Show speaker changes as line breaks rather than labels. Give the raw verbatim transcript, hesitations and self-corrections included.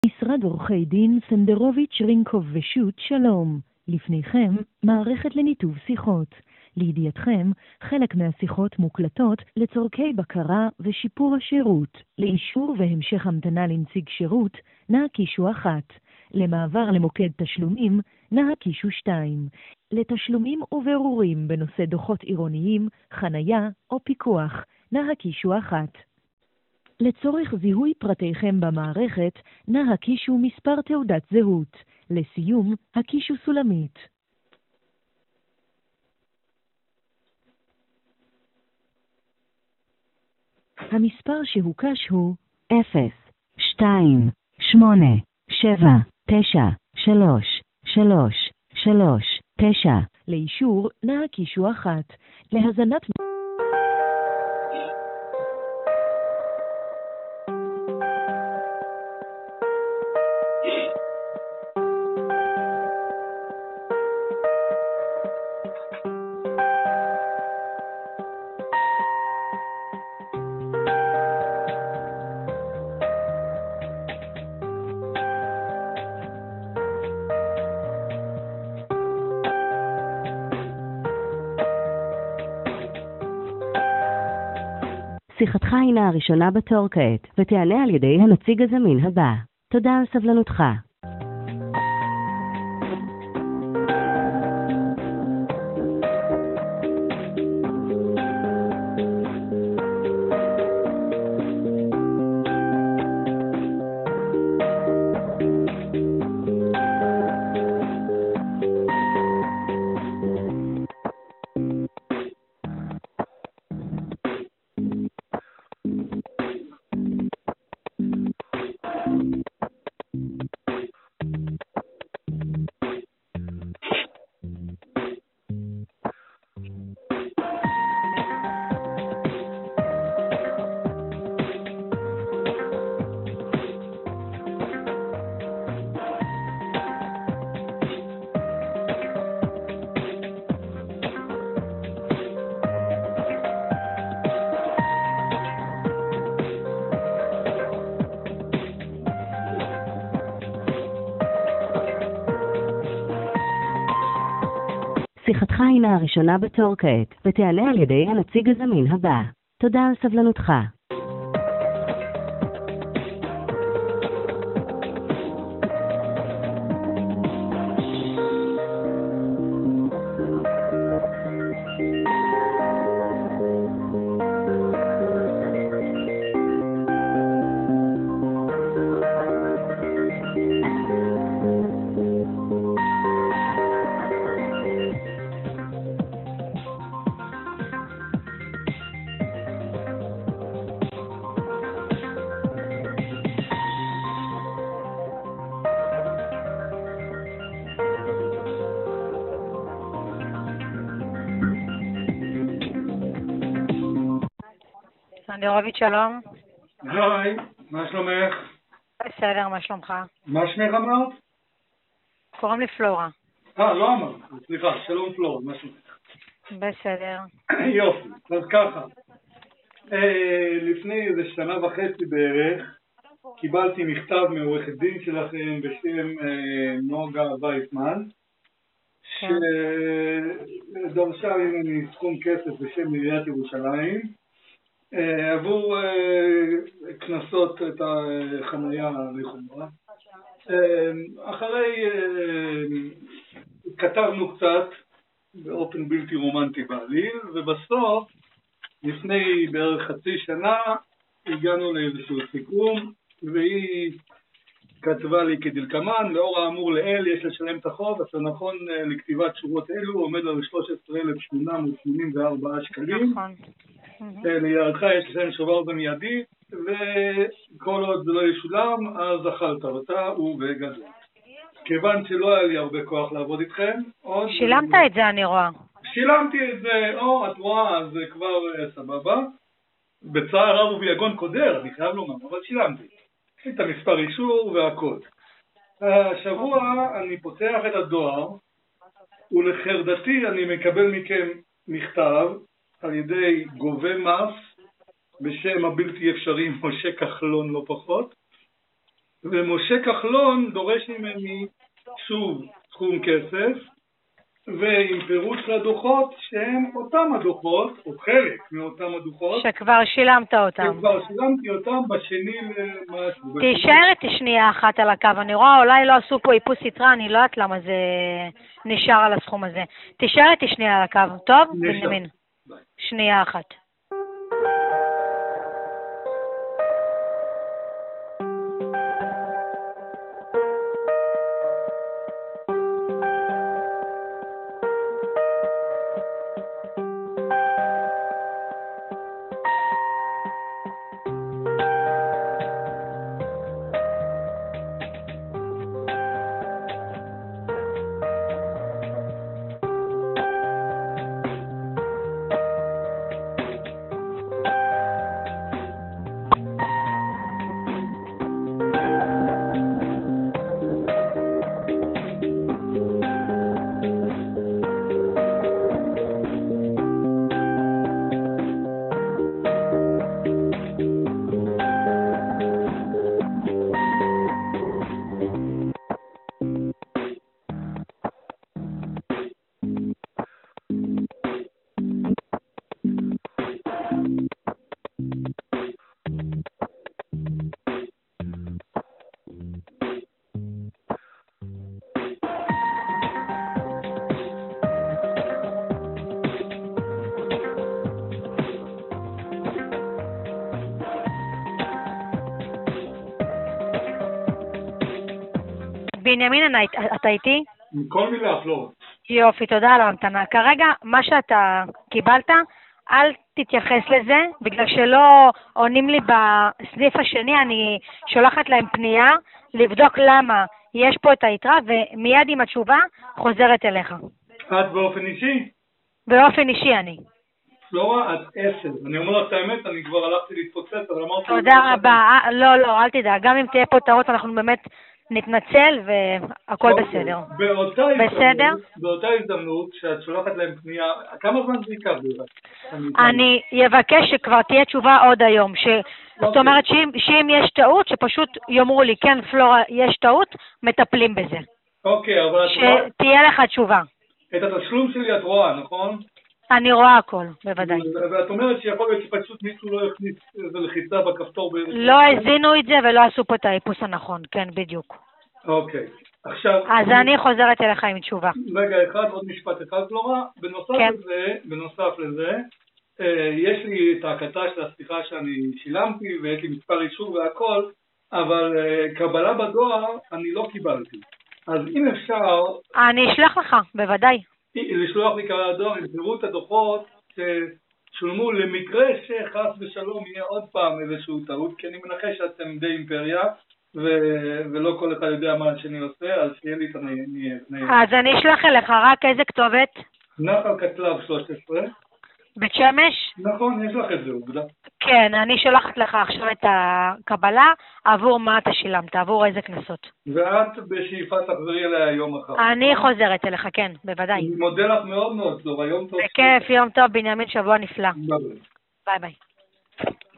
משרד עורכי דין סנדרוביץ' רינקוב ושות, שלום. לפניכם מערכת לניתוב שיחות. לידיעתכם, חלק מהשיחות מוקלטות לצורכי בקרה ושיפור השירות. לאישור והמשך המתנה לנציג שירות, נא קישו אחת. למעבר למוקד תשלומים, נא קישו שתיים. לתשלומים ובירורים בנושא דוחות עירוניים, חנייה או פיקוח, נא קישו אחת. לצורך זיהוי פרטיכם במערכת, נא הקישו מספר תעודת זהות. לסיום, הקישו סולמית. המספר שהוקש הוא אפס, שתיים, שמונה, שבע, תשע, שלוש, שלוש, שלוש, תשע. לאישור, נא הקישו אחת. להזנת שיחתך הינה הראשונה בתור כעת, ותענה על ידי הנציג הזמין הבא. תודה על סבלנותך. שיחתך הינה הראשונה בתור כעת, ותענה על ידי הנציג הזמין הבא. תודה על סבלנותך.
סנדרוביץ', שלום.
היי, מה שלומך?
בסדר, מה שלומך?
מה שמך אמרת?
קוראים לי פלורה.
אה, לא אמרת, סליחה, שלום פלורה, מה שלומך?
בסדר.
יופי, אז ככה. אה, לפני איזה שנה וחצי בערך, קיבלתי מכתב מעורכת דין שלכם בשם אה, נוגה וייסמן, שדרשה ממני סכום כסף בשם עיריית ירושלים, עבור כנסות את החנייה לחומרה. אחרי כתבנו קצת באופן בלתי רומנטי בעליל, ובסוף לפני בערך חצי שנה הגענו לאיזשהו סיכום, והיא כתבה לי כדלקמן: לאור האמור לאל יש לשלם את החוב, אשר נכון לכתיבת שורות אלו עומד על שלושה עשר אלף שמונה מאות שמונים וארבעה שקלים.
נכון.
לידיעתך יש לשלם שובר במיידי, וכל עוד זה לא ישולם אז אכלת אותה ובגדול. כיוון שלא היה לי הרבה כוח לעבוד איתכם,
שילמת את זה, אני רואה.
שילמתי את זה, או את רואה, אז זה כבר סבבה. בצער רב וביגון קודר, אני חייב לומר, אבל שילמתי את המספר אישור והכל. השבוע אני פותח את הדואר, ולחרדתי אני מקבל מכם מכתב על ידי גובה מס בשם הבלתי אפשרי משה כחלון לא פחות, ומשה כחלון דורש ממני שוב סכום כסף, ועם פירוט לדוחות שהם אותם הדוחות, או חלק מאותם הדוחות.
שכבר שילמת אותם.
שכבר שילמתי אותם בשני למשהו.
תישאר איתי שנייה אחת על הקו, אני רואה אולי לא עשו פה איפוס יתרה, אני לא יודעת למה זה נשאר על הסכום הזה. תישאר איתי שנייה על הקו, טוב? בנימין. שנייה אחת. בנימין, אתה איתי?
כל מילה, פלורה.
יופי, תודה על ההמתנה. כרגע, מה שאתה קיבלת, אל תתייחס לזה, בגלל שלא עונים לי בסניף השני, אני שולחת להם פנייה, לבדוק למה יש פה את היתרה, ומיד עם התשובה חוזרת אליך.
את באופן אישי?
באופן אישי אני.
פלורה, את עשר. אני אומר לך את האמת, אני כבר הלכתי להתפוצץ, אבל אמרתי...
תודה רבה. לא, לא, אל תדאג. גם אם תהיה פה טעות, אנחנו באמת נתנצל והכל בסדר.
באותה
בסדר?
באותה הזדמנות שאת שולחת להם פנייה, כמה זמן זה ייקח בזה?
אני אבקש שכבר תהיה תשובה עוד היום. זאת אומרת שאם יש טעות, שפשוט יאמרו לי, כן, פלורה, יש טעות, מטפלים בזה.
אוקיי, אבל...
שתהיה לך תשובה.
את התשלום שלי את רואה, נכון?
אני רואה הכל, בוודאי.
ואת אומרת שיכול להיות שפשוט מישהו לא הכניס איזה לחיצה בכפתור...
לא הזינו את זה ולא עשו פה את האיפוס הנכון, כן, בדיוק.
אוקיי, עכשיו...
אז אני חוזרת אליך עם תשובה.
רגע אחד, עוד משפט אחד, פלורה. בנוסף לזה, בנוסף לזה, יש לי את ההקלטה של השיחה שאני שילמתי, ויש לי מספר אישור והכל, אבל קבלה בדואר אני לא קיבלתי. אז אם אפשר...
אני אשלח לך, בוודאי.
לשלוח לי קבלת דואר, עם פירוט הדוחות ששולמו למקרה שחס ושלום יהיה עוד פעם איזשהו טעות, כי אני מנחש שאתם די אימפריה, ולא כל אחד יודע מה השני עושה, אז שיהיה לי את הנהייה.
אז אני אשלח אליך, רק איזה כתובת?
נחל קטלב שלוש עשרה.
בית שמש?
נכון, יש לך את זה, עובדה.
כן, אני שולחת לך עכשיו את הקבלה, עבור מה אתה שילמת, עבור איזה כנסות.
ואת בשאיפה תחזרי אליה היום אחר.
אני חוזרת אליך, כן, בוודאי.
אני מודה לך מאוד מאוד, פלורה, יום טוב.
בכיף, יום טוב, בנימין, שבוע נפלא.
ביי ביי.
ביי ביי.